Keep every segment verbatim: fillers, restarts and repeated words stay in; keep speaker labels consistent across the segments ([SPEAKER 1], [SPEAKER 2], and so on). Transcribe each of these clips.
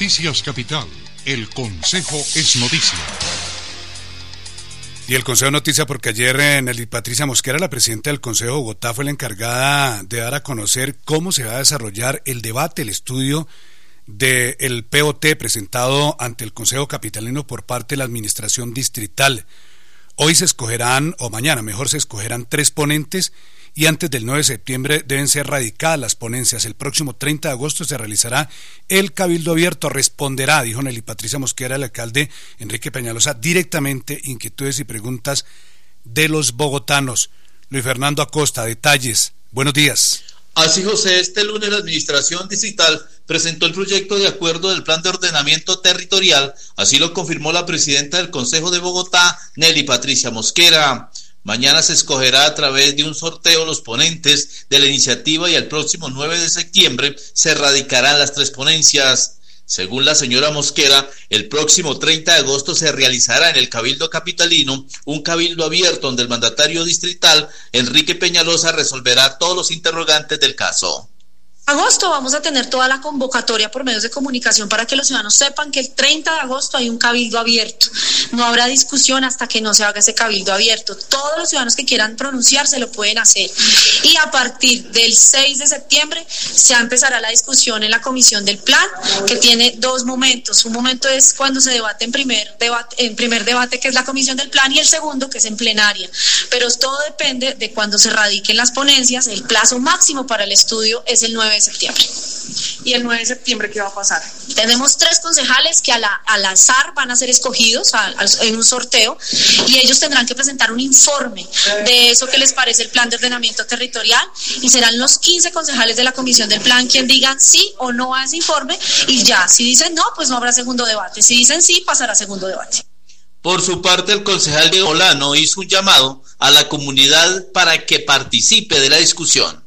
[SPEAKER 1] Noticias Capital, el Consejo es noticia.
[SPEAKER 2] Y el Consejo Noticia porque ayer eh, Nelly Patricia Mosquera, la presidenta del Consejo de Bogotá, fue la encargada de dar a conocer cómo se va a desarrollar el debate, el estudio del P O T presentado ante el Consejo Capitalino por parte de la Administración Distrital. Hoy se escogerán, o mañana mejor se escogerán tres ponentes y antes del nueve de septiembre deben ser radicadas las ponencias. El próximo treinta de agosto se realizará el cabildo abierto. Responderá, dijo Nelly Patricia Mosquera, el alcalde Enrique Peñalosa, directamente inquietudes y preguntas de los bogotanos. Luis Fernando Acosta, detalles. Buenos días.
[SPEAKER 3] Así, José, este lunes la Administración Distrital presentó el proyecto de acuerdo del Plan de Ordenamiento Territorial, así lo confirmó la presidenta del Consejo de Bogotá, Nelly Patricia Mosquera. Mañana se escogerá a través de un sorteo los ponentes de la iniciativa y el próximo nueve de septiembre se radicarán las tres ponencias. Según la señora Mosquera, el próximo treinta de agosto se realizará en el Cabildo Capitalino un cabildo abierto donde el mandatario distrital, Enrique Peñalosa, resolverá todos los interrogantes del caso.
[SPEAKER 4] Agosto vamos a tener toda la convocatoria por medios de comunicación para que los ciudadanos sepan que el treinta de agosto hay un cabildo abierto. No habrá discusión hasta que no se haga ese cabildo abierto. Todos los ciudadanos que quieran pronunciarse lo pueden hacer. Y a partir del seis de septiembre se empezará la discusión en la comisión del plan, que tiene dos momentos. Un momento es cuando se debate en primer debate, en primer debate, que es la comisión del plan, y el segundo, que es en plenaria. Pero todo depende de cuando se radiquen las ponencias. El plazo máximo para el estudio es el nueve de septiembre.
[SPEAKER 5] ¿Y el nueve de septiembre qué va a pasar?
[SPEAKER 4] Tenemos tres concejales que a la, al azar van a ser escogidos a, a, en un sorteo, y ellos tendrán que presentar un informe de eso que les parece el plan de ordenamiento territorial, y serán los quince concejales de la comisión del plan quien digan sí o no a ese informe, y ya, si dicen no, pues no habrá segundo debate, si dicen sí, pasará a segundo debate.
[SPEAKER 3] Por su parte, el concejal Diego Molano hizo un llamado a la comunidad para que participe de la discusión.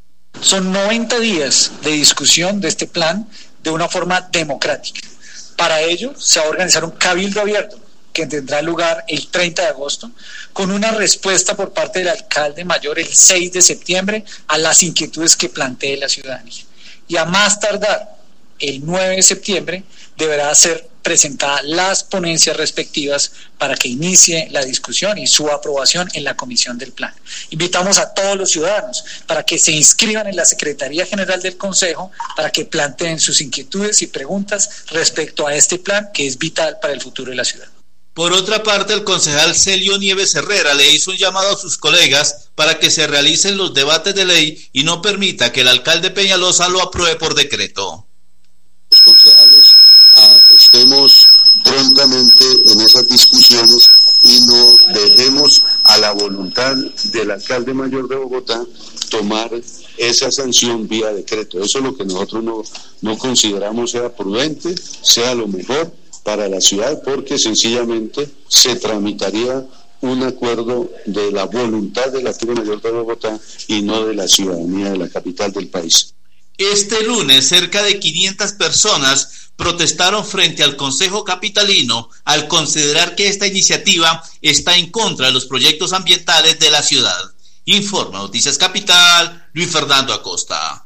[SPEAKER 6] Son noventa días de discusión de este plan de una forma democrática. Para ello se va a organizar un cabildo abierto que tendrá lugar el treinta de agosto con una respuesta por parte del alcalde mayor el seis de septiembre a las inquietudes que plantee la ciudadanía. Y a más tardar el nueve de septiembre deberá ser presentadas las ponencias respectivas para que inicie la discusión y su aprobación en la comisión del plan. Invitamos a todos los ciudadanos para que se inscriban en la Secretaría General del Consejo para que planteen sus inquietudes y preguntas respecto a este plan que es vital para el futuro de la ciudad.
[SPEAKER 3] Por otra parte, el concejal Celio Nieves Herrera le hizo un llamado a sus colegas para que se realicen los debates de ley y no permita que el alcalde Peñalosa lo apruebe por decreto.
[SPEAKER 7] Los concejales ah, estemos prontamente en esas discusiones y no dejemos a la voluntad del alcalde mayor de Bogotá tomar esa sanción vía decreto. Eso es lo que nosotros no, no consideramos sea prudente, sea lo mejor para la ciudad, porque sencillamente se tramitaría un acuerdo de la voluntad del alcalde mayor de Bogotá y no de la ciudadanía de la capital del país.
[SPEAKER 3] Este lunes, cerca de quinientas personas protestaron frente al Consejo Capitalino al considerar que esta iniciativa está en contra de los proyectos ambientales de la ciudad. Informa Noticias Capital, Luis Fernando Acosta.